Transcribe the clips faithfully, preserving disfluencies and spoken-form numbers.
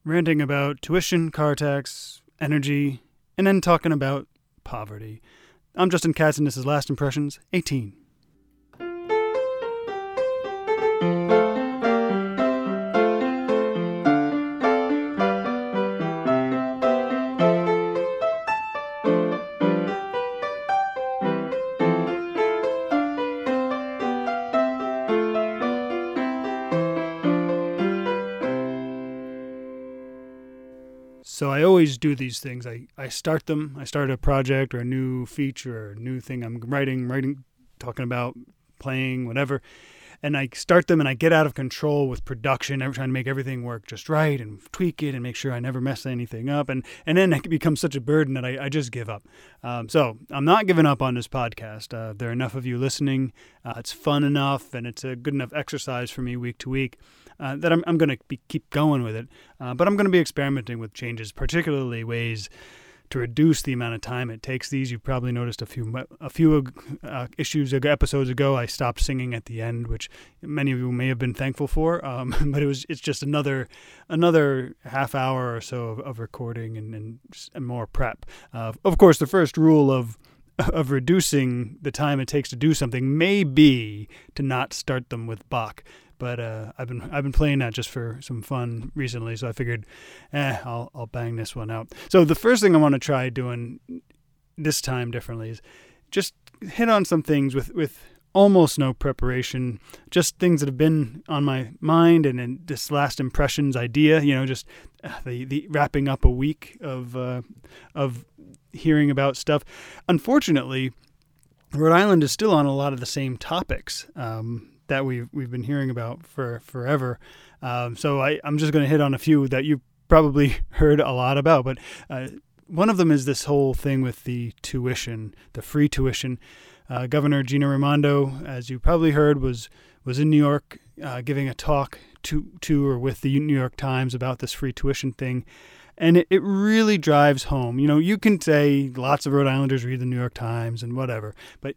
ranting about tuition, car tax, energy, and then talking about poverty. I'm Justin Katz, and this is Last Impressions eighteen. So I always do these things. I, I start them. I start a project or a new feature or a new thing I'm writing, writing, talking about, playing, whatever. And I start them and I get out of control with production. I'm trying to make everything work just right and tweak it and make sure I never mess anything up. And, and then it becomes such a burden that I, I just give up. Um, so I'm not giving up on this podcast. Uh, there are enough of you listening. Uh, it's fun enough and it's a good enough exercise for me week to week. Uh, that I'm, I'm going to keep going with it. Uh, but I'm going to be experimenting with changes, particularly ways to reduce the amount of time it takes these. You probably noticed a few a few uh, issues, episodes ago, I stopped singing at the end, which many of you may have been thankful for. Um, but it was it's just another another half hour or so of, of recording and, and, and more prep. Uh, of course, the first rule of of reducing the time it takes to do something may be to not start them with Bach. But uh, I've been I've been playing that just for some fun recently, so I figured, eh, I'll I'll bang this one out. So the first thing I want to try doing this time differently is just hit on some things with, with almost no preparation, just things that have been on my mind, and in this last impressions idea, you know, just uh, the the wrapping up a week of uh, of hearing about stuff. Unfortunately, Rhode Island is still on a lot of the same topics. Um, that we've, we've been hearing about for forever. Um, so I, I'm just going to hit on a few that you probably heard a lot about. But uh, one of them is this whole thing with the tuition, the free tuition. Uh, Governor Gina Raimondo, as you probably heard, was was in New York uh, giving a talk to, to or with the New York Times about this free tuition thing. And it, it really drives home. You know, you can say lots of Rhode Islanders read the New York Times and whatever, but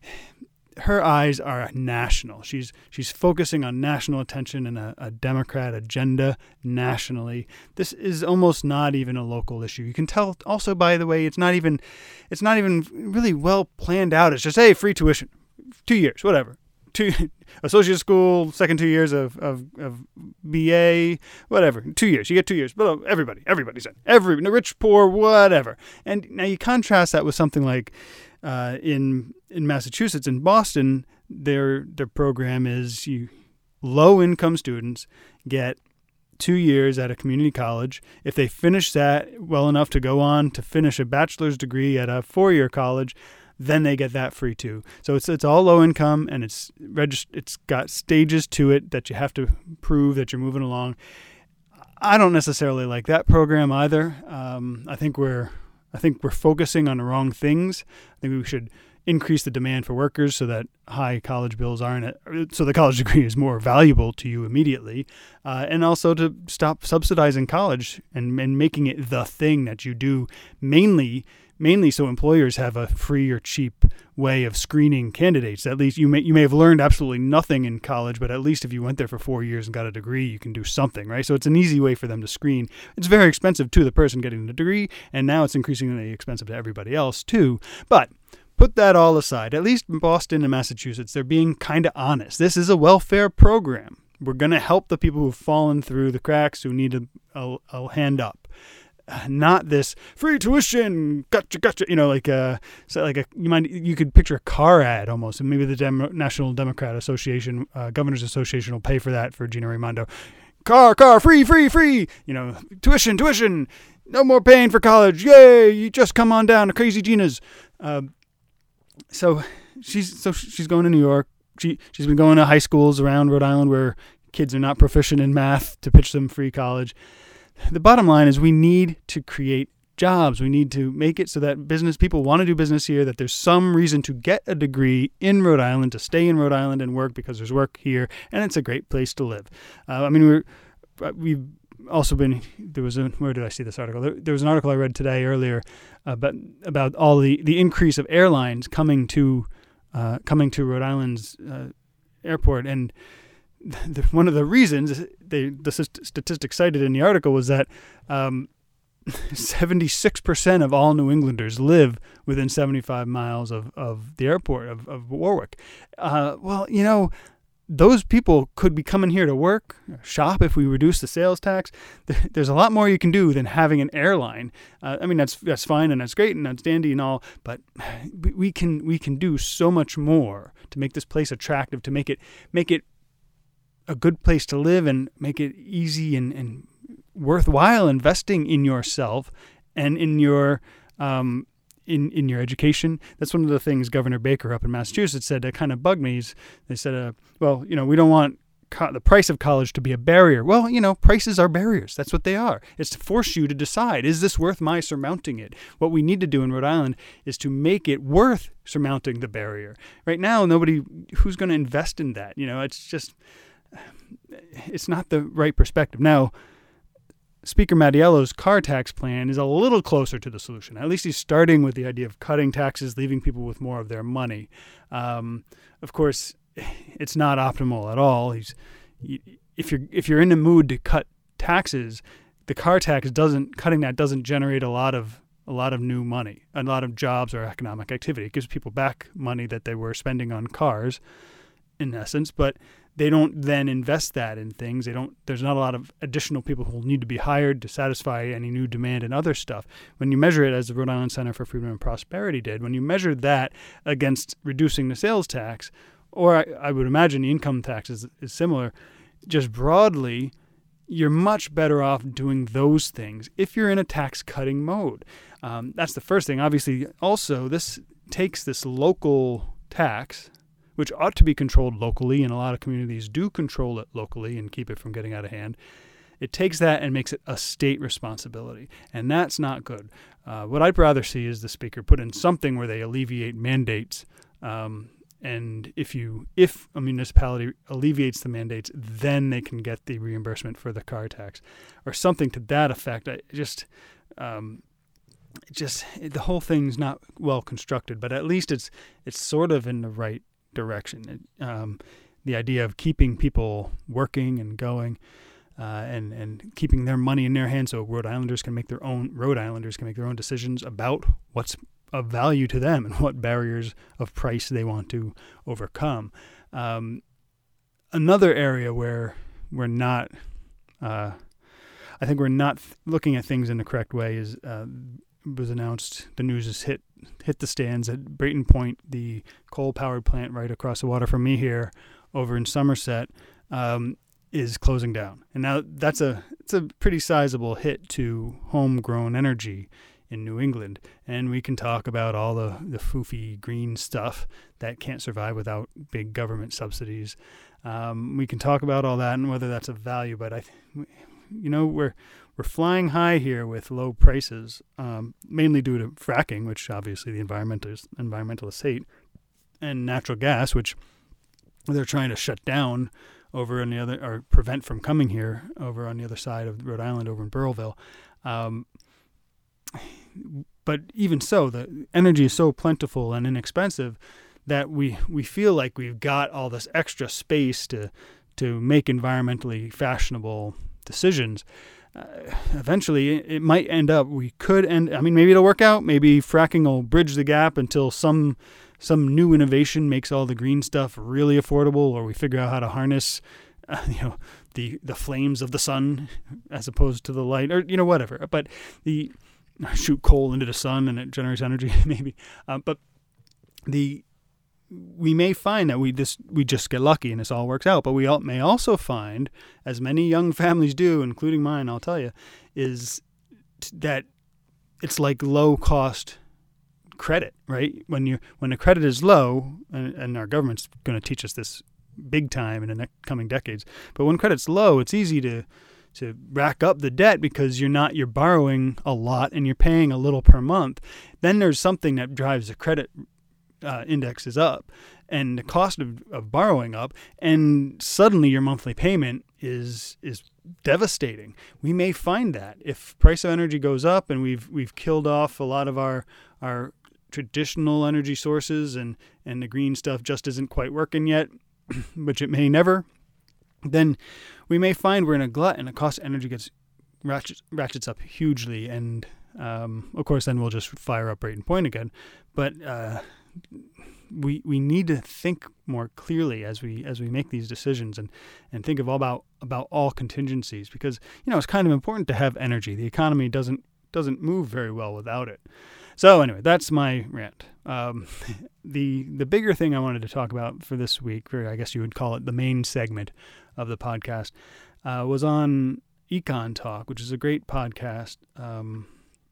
her eyes are national. She's she's focusing on national attention and a, a Democrat agenda nationally. This is almost not even a local issue. You can tell also, by the way, it's not even it's not even really well planned out. It's just, hey, free tuition, two years, whatever. Two associate school, second two years of, of, of B A, whatever. Two years. You get two years. But everybody, everybody's in. Every rich, poor, whatever. And now you contrast that with something like uh, in in Massachusetts, in Boston, their their program is you low income students get two years at a community college. If they finish that well enough to go on to finish a bachelor's degree at a four year college, then they get that free too. So it's it's all low income, and it's regist- it's got stages to it that you have to prove that you're moving along. I don't necessarily like that program either. Um, I think we're I think we're focusing on the wrong things. I think we should increase the demand for workers so that high college bills aren't, so the college degree is more valuable to you immediately, uh, and also to stop subsidizing college and, and making it the thing that you do mainly mainly so employers have a free or cheap way of screening candidates. At least you may you may have learned absolutely nothing in college, but at least if you went there for four years and got a degree, you can do something, right? So it's an easy way for them to screen. It's very expensive to the person getting the degree, and now it's increasingly expensive to everybody else too. But put that all aside. At least in Boston and Massachusetts, they're being kind of honest. This is a welfare program. We're going to help the people who've fallen through the cracks, who need a, a, a hand up. Not this free tuition, gotcha, gotcha. You know, like a, so like a you might you could picture a car ad almost, and maybe the Dem- National Democrat Association, uh, Governors Association, will pay for that for Gina Raimondo. Car, car, free, free, free. You know, tuition, tuition. No more paying for college. Yay! You just come on down to Crazy Gina's. Uh, so she's so she's going to New York. She she's been going to high schools around Rhode Island where kids are not proficient in math to pitch them free college. The bottom line is we need to create jobs. We need to make it so that business people want to do business here, that there's some reason to get a degree in Rhode Island, to stay in Rhode Island and work because there's work here, and it's a great place to live. Uh, I mean, we're, we've also been, there was a, where did I see this article? There, there was an article I read today earlier about, about all the, the increase of airlines coming to, uh, coming to Rhode Island's uh, airport, and the, one of the reasons they the statistic cited in the article was that um, seventy-six percent of all New Englanders live within seventy-five miles of, of the airport of, of Warwick. Uh, well, you know, those people could be coming here to work, shop if we reduce the sales tax. There's a lot more you can do than having an airline. Uh, I mean, that's that's fine and that's great and that's dandy and all, but we can we can do so much more to make this place attractive, to make it make it a good place to live and make it easy and, and worthwhile investing in yourself and in your um, in in your education. That's one of the things Governor Baker up in Massachusetts said that kind of bugged me. Is they said, uh, well, you know, we don't want co- the price of college to be a barrier. Well, you know, prices are barriers. That's what they are. It's to force you to decide, is this worth my surmounting it? What we need to do in Rhode Island is to make it worth surmounting the barrier. Right now, nobody, who's going to invest in that? You know, it's just, it's not the right perspective. Now, Speaker Mattiello's car tax plan is a little closer to the solution. At least he's starting with the idea of cutting taxes, leaving people with more of their money. Um, of course, it's not optimal at all. He's, if you're if you're in the mood to cut taxes, the car tax doesn't cutting that doesn't generate a lot of a lot of new money, a lot of jobs or economic activity. It gives people back money that they were spending on cars, in essence, but they don't then invest that in things. They don't. There's not a lot of additional people who will need to be hired to satisfy any new demand and other stuff. When you measure it, as the Rhode Island Center for Freedom and Prosperity did, when you measure that against reducing the sales tax, or I, I would imagine the income tax is, is similar, just broadly, you're much better off doing those things if you're in a tax-cutting mode. Um, that's the first thing. Obviously, also, this takes this local tax, which ought to be controlled locally, and a lot of communities do control it locally and keep it from getting out of hand. It takes that and makes it a state responsibility, and that's not good. Uh, what I'd rather see is the speaker put in something where they alleviate mandates, um, and if you if a municipality alleviates the mandates, then they can get the reimbursement for the car tax, or something to that effect. I just um, just the whole thing's not well constructed, but at least it's it's sort of in the right direction. Um, the idea of keeping people working and going, uh, and and keeping their money in their hands, so Rhode Islanders can make their own Rhode Islanders can make their own decisions about what's of value to them and what barriers of price they want to overcome. Um, another area where we're not, uh, I think we're not th- looking at things in the correct way is. Uh, was announced, the news has hit hit the stands at Brayton Point, the coal-powered plant right across the water from me here over in Somerset, um, is closing down. And now that's a it's a pretty sizable hit to homegrown energy in New England. And we can talk about all the, the foofy green stuff that can't survive without big government subsidies. Um, we can talk about all that and whether that's of value, but I, th- you know, we're We're flying high here with low prices, um, mainly due to fracking, which obviously the environmentalists, environmentalists hate, and natural gas, which they're trying to shut down over on the other, or prevent from coming here over on the other side of Rhode Island, over in Burrillville. Um, but even so, the energy is so plentiful and inexpensive that we, we feel like we've got all this extra space to to make environmentally fashionable decisions. Uh, eventually, it might end up, we could end, I mean, maybe it'll work out. Maybe fracking will bridge the gap until some some new innovation makes all the green stuff really affordable, or we figure out how to harness, uh, you know, the, the flames of the sun as opposed to the light, or, you know, whatever. But the, shoot coal into the sun and it generates energy, maybe. Uh, but the, we may find that we just we just get lucky and this all works out, but we all, may also find, as many young families do, including mine, I'll tell you, is t- that it's like low cost credit, right? When you when the credit is low, and, and our government's going to teach us this big time in the next coming decades. But when credit's low, it's easy to to rack up the debt because you're not you're borrowing a lot and you're paying a little per month. Then there's something that drives the credit Uh, index is up and the cost of, of borrowing up, and suddenly your monthly payment is is devastating. We may find that if price of energy goes up and we've we've killed off a lot of our our traditional energy sources and, and the green stuff just isn't quite working yet, which it may never. then we may find we're in a glut and the cost of energy gets ratchets, ratchets up hugely. And um, of course, then we'll just fire up Brayton Point again. But uh, we we need to think more clearly as we as we make these decisions and, and think of all about about all contingencies, because you know it's kind of important to have energy. The economy doesn't doesn't move very well without it. So anyway, that's my rant. Um, the the bigger thing I wanted to talk about for this week, or I guess you would call it the main segment of the podcast, uh, was on Econ Talk, which is a great podcast. Um,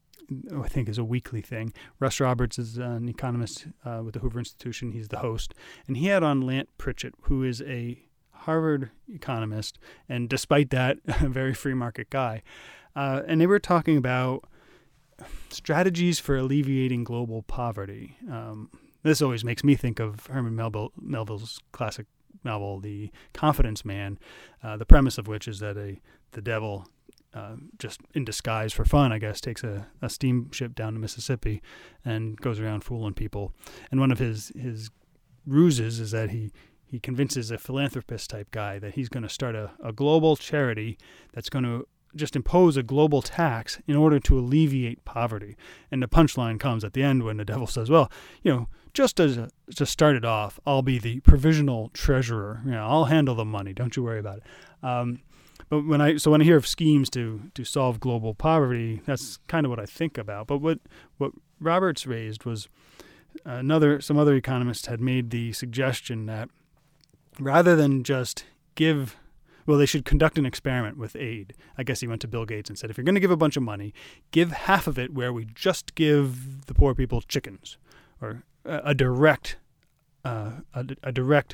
I think is a weekly thing. Russ Roberts is an economist uh, with the Hoover Institution. He's the host. And he had on Lant Pritchett, who is a Harvard economist, and despite that, a very free market guy. Uh, and they were talking about strategies for alleviating global poverty. Um, this always makes me think of Herman Melville, Melville's classic novel, The Confidence Man, uh, the premise of which is that a the devil... Uh, just in disguise for fun, I guess, takes a, a steamship down to Mississippi and goes around fooling people. And one of his his ruses is that he, he convinces a philanthropist type guy that he's going to start a, a global charity that's going to just impose a global tax in order to alleviate poverty. And the punchline comes at the end when the devil says, well, you know, just as a, to start it off, I'll be the provisional treasurer. You know, I'll handle the money. Don't you worry about it. Um, But when I so when I hear of schemes to, to solve global poverty, that's kind of what I think about. But what what Roberts raised was another some other economists had made the suggestion that rather than just give, well, they should conduct an experiment with aid. I guess he went to Bill Gates and said, if you're going to give a bunch of money, give half of it where we just give the poor people chickens, or a, a direct uh, a, a direct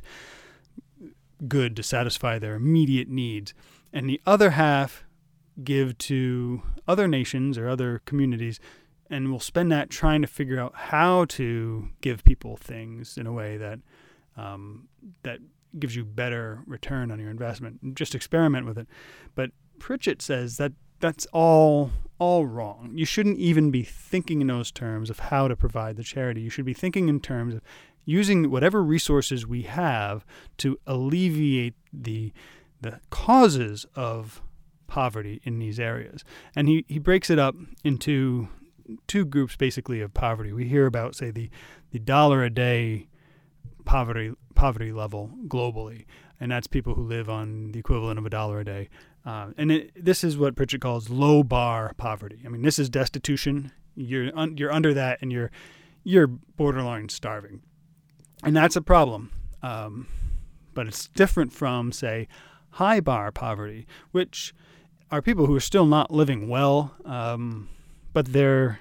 good to satisfy their immediate needs. And the other half give to other nations or other communities, and we'll spend that trying to figure out how to give people things in a way that um, that gives you better return on your investment. Just experiment with it. But Pritchett says that that's all all wrong. You shouldn't even be thinking in those terms of how to provide the charity. You should be thinking in terms of using whatever resources we have to alleviate the the causes of poverty in these areas. And he, he breaks it up into two groups basically of poverty. We hear about, say, the, the dollar a day poverty poverty level globally, and that's people who live on the equivalent of a dollar a day. Uh, and it, this is what Pritchett calls low bar poverty. I mean, this is destitution. You're un, you're under that, and you're you're borderline starving, and that's a problem. Um, but it's different from, say, high bar poverty, which are people who are still not living well, um, but they're,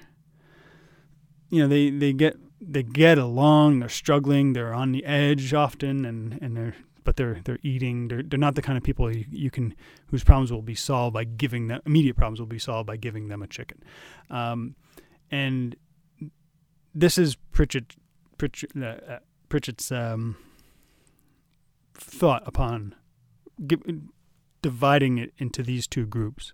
you know, they, they get they get along, they're struggling, they're on the edge often, and, and they're but they're they're eating. They're they're not the kind of people you, you can whose problems will be solved by giving them immediate problems will be solved by giving them a chicken, um, and this is Pritchett Pritchett uh, Pritchett's um, thought upon Give, dividing it into these two groups.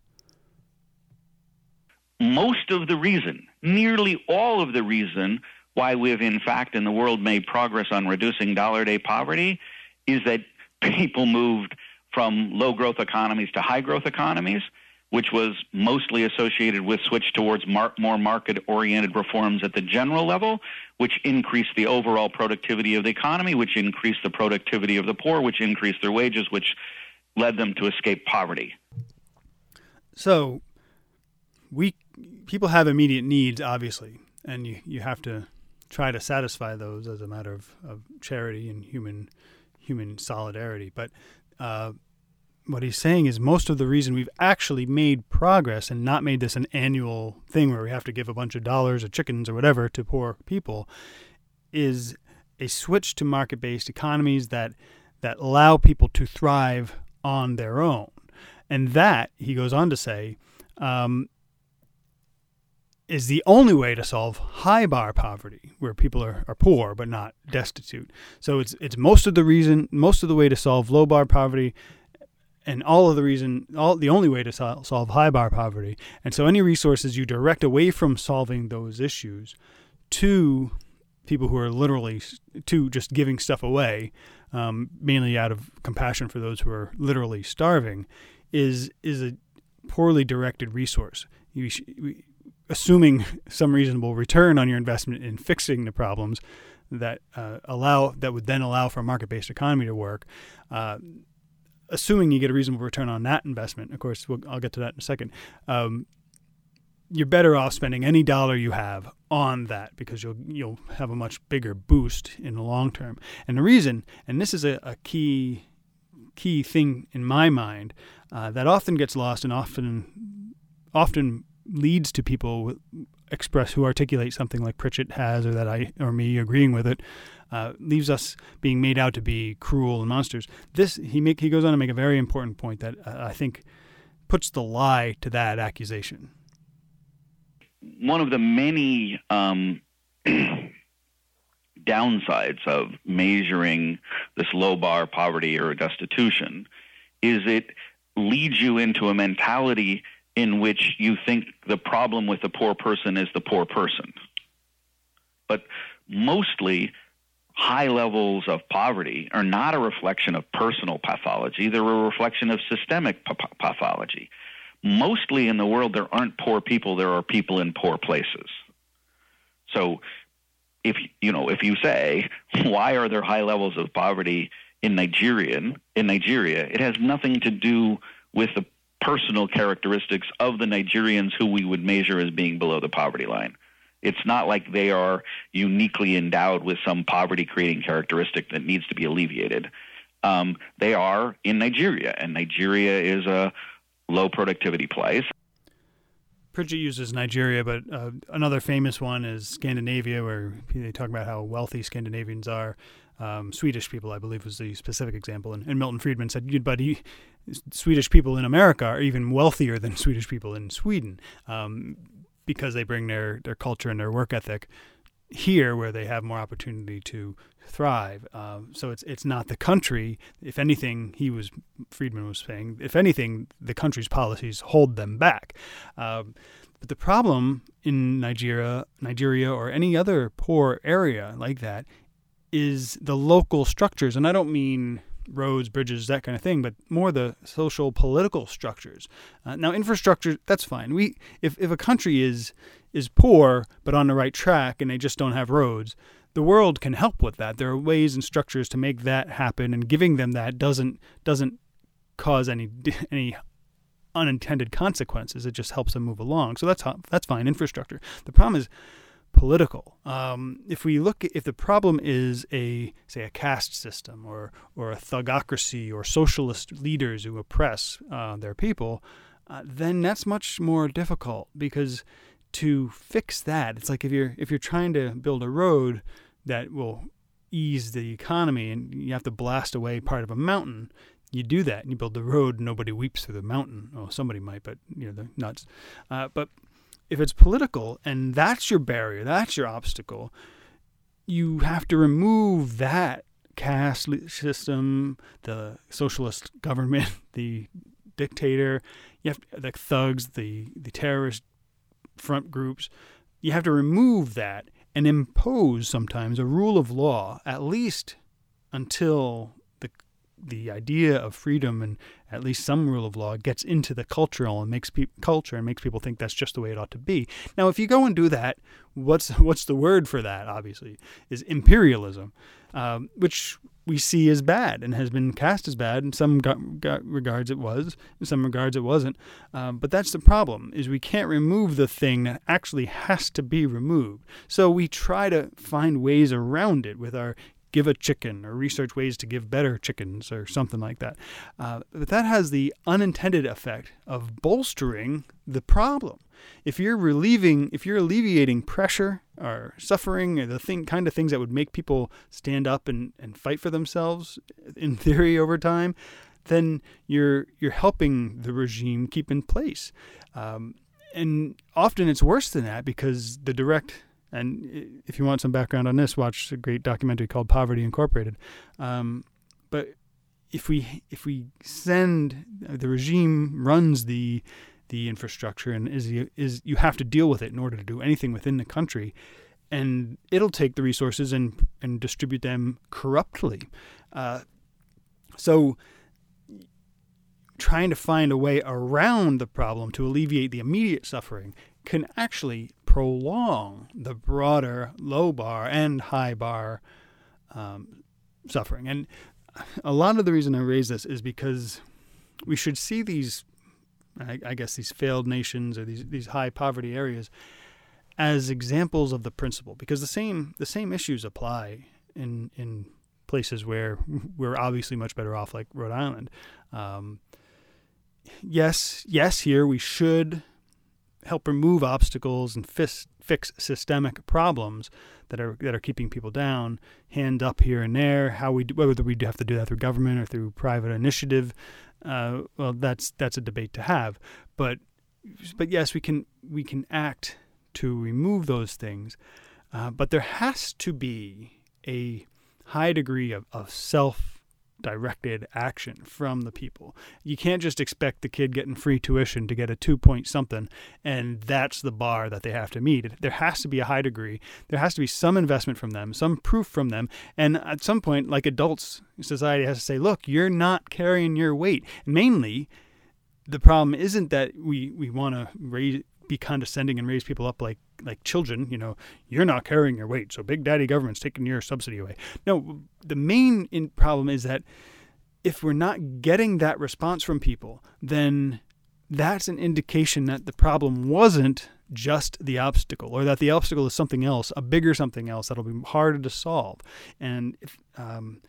Most of the reason, nearly all of the reason why we've in fact in the world made progress on reducing dollar-a-day poverty is that people moved from low-growth economies to high-growth economies, which was mostly associated with switch towards mar- more market-oriented reforms at the general level, which increased the overall productivity of the economy, which increased the productivity of the poor, which increased their wages, which led them to escape poverty. So we people have immediate needs, obviously, and you, you have to try to satisfy those as a matter of, of charity and human human solidarity. But uh, what he's saying is most of the reason we've actually made progress and not made this an annual thing where we have to give a bunch of dollars or chickens or whatever to poor people is a switch to market-based economies that that allow people to thrive on their own. And that, he goes on to say, um, is the only way to solve high bar poverty, where people are, are poor but not destitute. So it's it's most of the reason, most of the way to solve low bar poverty, and all of the reason, all the only way to sol- solve high bar poverty. And so any resources you direct away from solving those issues to people who are literally to just giving stuff away, um, mainly out of compassion for those who are literally starving, is is a poorly directed resource. You sh- we, assuming some reasonable return on your investment in fixing the problems that uh, allow that would then allow for a market-based economy to work. Uh, assuming you get a reasonable return on that investment, of course, we'll, I'll get to that in a second. Um, you're better off spending any dollar you have on that because you'll you'll have a much bigger boost in the long term. And the reason, and this is a, a key key thing in my mind uh, that often gets lost and often often leads to people express who articulate something like Pritchett has, or that I or me agreeing with it, uh, leaves us being made out to be cruel and monsters. This he make he goes on to make a very important point that uh, I think puts the lie to that accusation. One of the many um, downsides of measuring this low bar poverty or destitution is it leads you into a mentality in which you think the problem with the poor person is the poor person. But mostly, high levels of poverty are not a reflection of personal pathology. They're a reflection of systemic p- pathology. Mostly in the world, there aren't poor people. There are people in poor places. So if, you know, if you say, why are there high levels of poverty in Nigerian, in Nigeria, it has nothing to do with the personal characteristics of the Nigerians who we would measure as being below the poverty line. It's not like they are uniquely endowed with some poverty-creating characteristic that needs to be alleviated. Um, they are in Nigeria, and Nigeria is a low productivity place. Pritchett uses Nigeria, but uh, another famous one is Scandinavia, where they talk about how wealthy Scandinavians are. Um, Swedish people, I believe, was the specific example. And, and Milton Friedman said, but he, Swedish people in America are even wealthier than Swedish people in Sweden um, because they bring their, their culture and their work ethic here where they have more opportunity to thrive. Um, so it's it's not the country. If anything, he was Friedman was saying, if anything, the country's policies hold them back. Um, but the problem in Nigeria, Nigeria or any other poor area like that is the local structures. And I don't mean roads, bridges, that kind of thing, but more the social political structures. Uh, now, infrastructure, that's fine. We if, if a country is is poor but on the right track and they just don't have roads, the world can help with that. There are ways and structures to make that happen, and giving them that doesn't doesn't cause any any unintended consequences. It just helps them move along. So that's that's fine. Infrastructure. The problem is political. Um, if we look at, if the problem is a say a caste system or or a thugocracy or socialist leaders who oppress uh, their people, uh, then that's much more difficult because to fix that, it's like if you're if you're trying to build a road that will ease the economy and you have to blast away part of a mountain, you do that and you build the road. Nobody weeps through the mountain. Oh, somebody might, but you know, they're nuts. Uh, but if it's political and that's your barrier, that's your obstacle, you have to remove that caste system, the socialist government, the dictator, you have the thugs, the the terrorist front groups. You have to remove that and impose sometimes a rule of law, at least until the the idea of freedom and at least some rule of law gets into the cultural and makes pe- culture and makes people think that's just the way it ought to be. Now, if you go and do that, what's what's the word for that? Obviously, is imperialism, um, which we see as bad and has been cast as bad. In some gu- gu- regards, it was. In some regards, it wasn't. Um, but that's the problem: is we can't remove the thing that actually has to be removed. So we try to find ways around it with our give a chicken or research ways to give better chickens or something like that. Uh, but that has the unintended effect of bolstering the problem. If you're relieving, if you're alleviating pressure or suffering or the thing, kind of things that would make people stand up and, and fight for themselves in theory over time, then you're you're helping the regime keep in place. Um, and often it's worse than that because the direct And if you want some background on this, watch a great documentary called Poverty Incorporated. Um, but if we if we send the regime runs the the infrastructure and is is you have to deal with it in order to do anything within the country, and it'll take the resources and and distribute them corruptly. Uh, so trying to find a way around the problem to alleviate the immediate suffering can actually prolong the broader low bar and high bar um, suffering. And a lot of the reason I raise this is because we should see these, I, I guess, these failed nations or these these high poverty areas as examples of the principle, because the same the same issues apply in in places where we're obviously much better off, like Rhode Island. Um, yes, yes, here we should help remove obstacles and fix, fix systemic problems that are that are keeping people down. Hand up here and there. How we do, whether we have to do that through government or through private initiative, uh, well, that's that's a debate to have. But but yes, we can we can act to remove those things. Uh, but there has to be a high degree of, of self-directed action from the people. You can't just expect the kid getting free tuition to get a two-point something, and that's the bar that they have to meet. There has to be a high degree. There has to be some investment from them, some proof from them, and at some point, like adults, society has to say, look, you're not carrying your weight. Mainly, the problem isn't that we, we want to raise be condescending and raise people up like like children. You know, you're not carrying your weight, so Big Daddy government's taking your subsidy away. No, the main in problem is that if we're not getting that response from people, then that's an indication that the problem wasn't just the obstacle, or that the obstacle is something else, a bigger something else that'll be harder to solve. And if, um,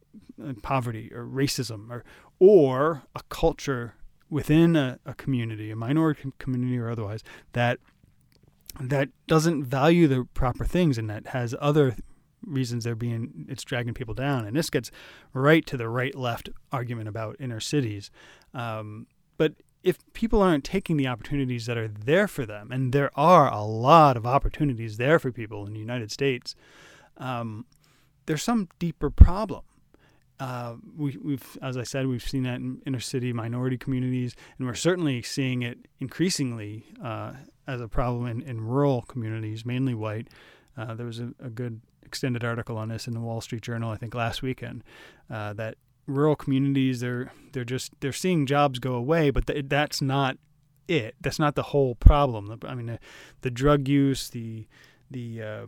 poverty or racism or or a culture within a, a community, a minority community or otherwise, that that doesn't value the proper things and that has other reasons they're being, it's dragging people down. And this gets right to the right-left argument about inner cities. Um, but if people aren't taking the opportunities that are there for them, and there are a lot of opportunities there for people in the United States, um, there's some deeper problem. Uh, we, we've, as I said, we've seen that in inner city minority communities, and we're certainly seeing it increasingly uh, as a problem in, in rural communities, mainly white. Uh, there was a, a good extended article on this in the Wall Street Journal, I think, last weekend, uh, that rural communities, they're they're just they're seeing jobs go away, but th- that's not it. That's not the whole problem. I mean, the, the drug use, the the uh,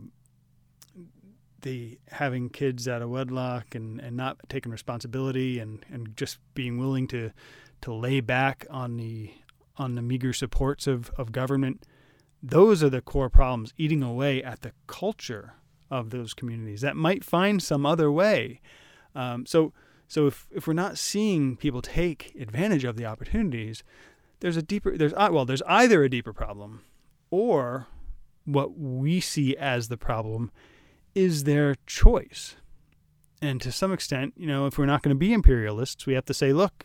the having kids out of wedlock and, and not taking responsibility and, and just being willing to to lay back on the on the meager supports of, of government, those are the core problems eating away at the culture of those communities that might find some other way. Um, so so if, if we're not seeing people take advantage of the opportunities, there's a deeper there's well there's either a deeper problem, or what we see as the problem is their choice. And to some extent, you know, if we're not going to be imperialists, we have to say, look,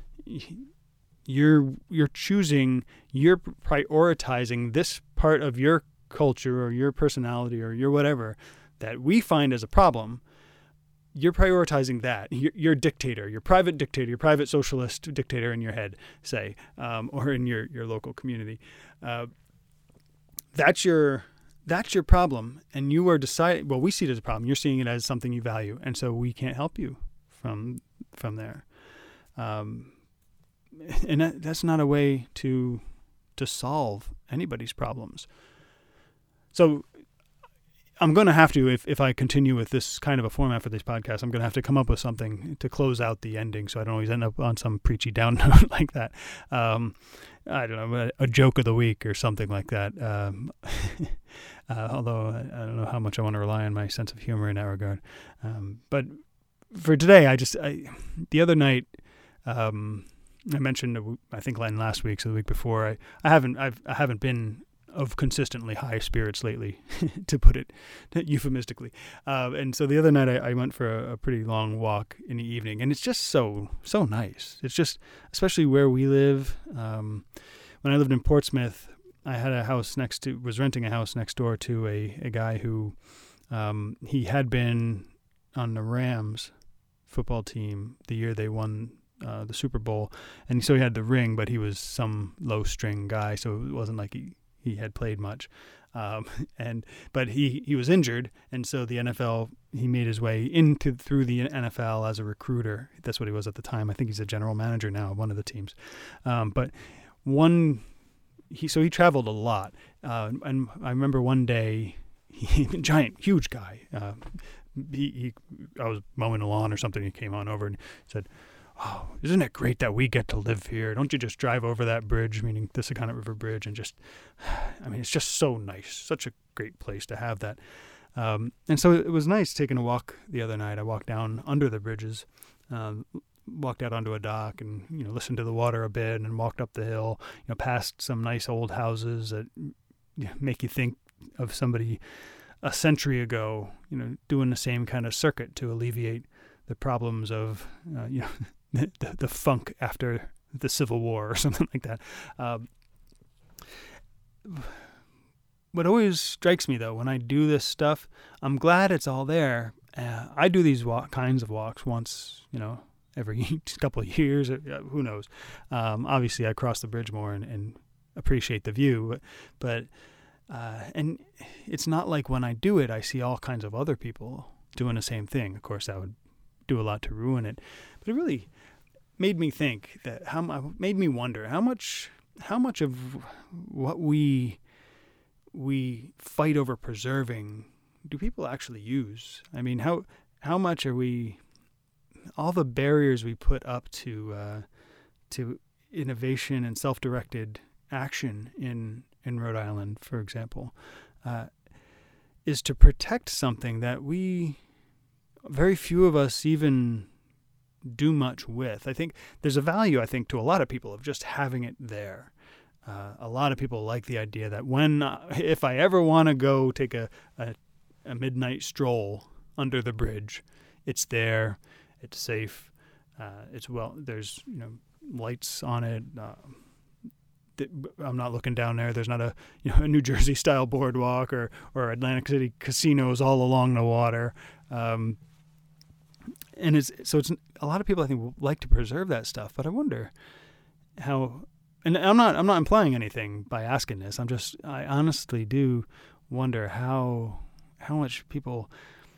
you're you're choosing, you're prioritizing this part of your culture or your personality or your whatever that we find as a problem. You're prioritizing that. You're, you're a dictator, your private dictator, your private socialist dictator in your head, say, um, or in your, your local community. Uh, that's your... That's your problem, and you are deciding, well, we see it as a problem. You're seeing it as something you value, and so we can't help you from from there. Um, and that, that's not a way to to solve anybody's problems. So I'm going to have to, if, if I continue with this kind of a format for this podcast, I'm going to have to come up with something to close out the ending so I don't always end up on some preachy down note like that. Um, I don't know, a joke of the week or something like that. Um, uh, although I, I don't know how much I want to rely on my sense of humor in that regard. Um, but for today, I just, I, the other night, um, I mentioned, I think last week, so the week before, I, I haven't, I've, I haven't been of consistently high spirits lately, to put it euphemistically. Uh, and so the other night I, I went for a, a pretty long walk in the evening, and it's just so, so nice. It's just, especially where we live. Um, when I lived in Portsmouth, I had a house next to, was renting a house next door to a, a guy who, um, he had been on the Rams football team the year they won uh, the Super Bowl. And so he had the ring, but he was some low string guy. So it wasn't like he, He he had played much. Um, and but he, he was injured, and so the N F L, he made his way into through the N F L as a recruiter. That's what he was at the time. I think he's a general manager now of one of the teams. Um, but one, he so he traveled a lot. Uh, and I remember one day, he, giant, huge guy. Uh, he, he, I was mowing the lawn or something. He came on over and said, "Oh, isn't it great that we get to live here? Don't you just drive over that bridge," meaning the Sakonnet River Bridge, and just, I mean, it's just so nice. Such a great place to have that. Um, and so it was nice taking a walk the other night. I walked down under the bridges, um, walked out onto a dock and, you know, listened to the water a bit and walked up the hill, you know, past some nice old houses that make you think of somebody a century ago, you know, doing the same kind of circuit to alleviate the problems of, uh, you know, the, the funk after the Civil War or something like that. Um, what always strikes me, though, when I do this stuff, I'm glad it's all there. Uh, I do these walk, kinds of walks once, you know, every couple of years. Uh, who knows? Um, obviously, I cross the bridge more and, and appreciate the view, but, but uh, and it's not like when I do it, I see all kinds of other people doing the same thing. Of course, that would do a lot to ruin it, but it really made me think that how made me wonder how much how much of what we we fight over preserving do people actually use? I mean, how how much are we, all the barriers we put up to uh, to innovation and self-directed action in in Rhode Island, for example, uh, is to protect something that we, very few of us even do much with. I think there's a value, I think, to a lot of people of just having it there. Uh, a lot of people like the idea that when, uh, if I ever want to go take a, a, a midnight stroll under the bridge, it's there, it's safe, uh, it's well, there's, you know, lights on it. Uh, th- I'm not looking down there. There's not a, you know, a New Jersey style boardwalk or, or Atlantic City casinos all along the water. Um, And it's so it's a lot of people I think like to preserve that stuff, but I wonder how. And I'm not I'm not implying anything by asking this. I'm just I honestly do wonder how how much people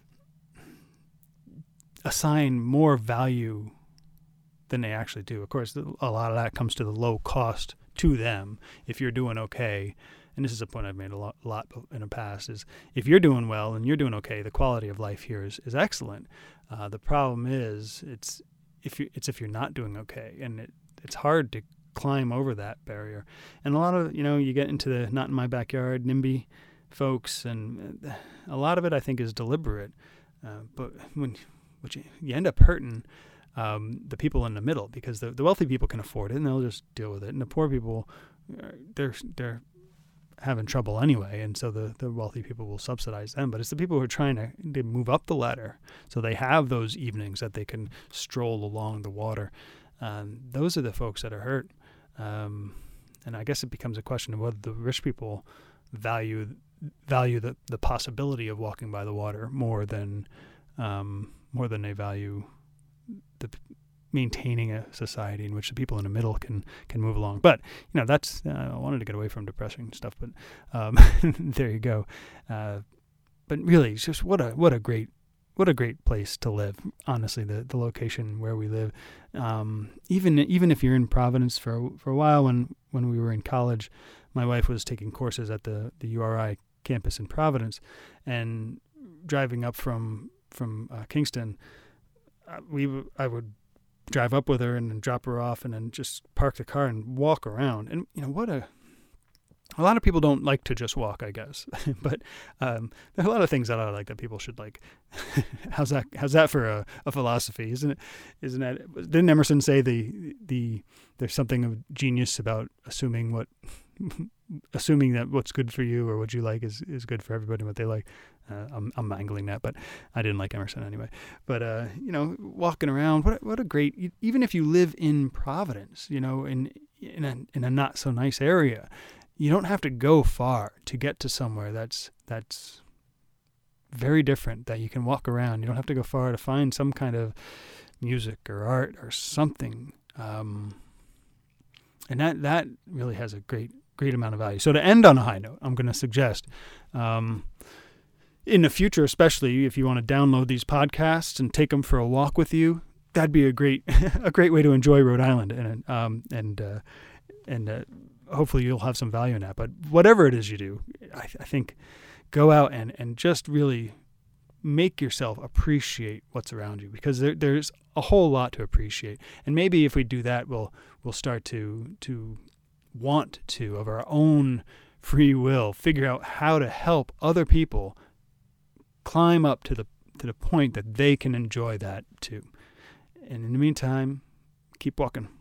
assign more value than they actually do. Of course, a lot of that comes to the low cost to them. If you're doing okay, and this is a point I've made a lot, a lot in the past, is if you're doing well and you're doing okay, the quality of life here is, is excellent. Uh, the problem is it's if you it's if you're not doing okay, and it, it's hard to climb over that barrier. And a lot of, you know, you get into the not in my backyard NIMBY folks, and a lot of it I think is deliberate. Uh, but when which you, you end up hurting um, the people in the middle, because the, the wealthy people can afford it and they'll just deal with it, and the poor people, they're they're having trouble anyway, and so the, the wealthy people will subsidize them. But it's the people who are trying to, to move up the ladder, so they have those evenings that they can stroll along the water. Um, those are the folks that are hurt. Um, and I guess it becomes a question of whether the rich people value value the, the possibility of walking by the water more than um, more than they value the maintaining a society in which the people in the middle can can move along. But you know, that's uh, I wanted to get away from depressing stuff, but um, there you go. Uh, but really, it's just what a what a great what a great place to live. Honestly, the the location where we live, um, even even if you're in Providence for for a while, when when we were in college, my wife was taking courses at the the U R I campus in Providence, and driving up from from uh, Kingston, uh, we w- I would drive up with her and then drop her off and then just park the car and walk around. And, you know, what a, a lot of people don't like to just walk, I guess, but um, there are a lot of things that I like that people should like. how's that, how's that for a, a philosophy? Isn't it, isn't that, didn't Emerson say the, the, there's something of genius about assuming what, assuming that what's good for you or what you like is, is good for everybody, what they like. Uh, I'm, I'm mangling that, but I didn't like Emerson anyway. But, uh, you know, walking around, what, what a great, even if you live in Providence, you know, in, in a, in a not so nice area, you don't have to go far to get to somewhere that's, that's very different, that you can walk around. You don't have to go far to find some kind of music or art or something. Um, and that, that really has a great, great amount of value. So to end on a high note, I'm going to suggest, um, in the future, especially if you want to download these podcasts and take them for a walk with you, that'd be a great a great way to enjoy Rhode Island, and um, and uh, and uh, hopefully you'll have some value in that. But whatever it is you do, I, I think go out and, and just really make yourself appreciate what's around you, because there, there's a whole lot to appreciate. And maybe if we do that, we'll we'll start to to want to, of our own free will, figure out how to help other people climb up to the to the point that they can enjoy that too. And in the meantime, keep walking.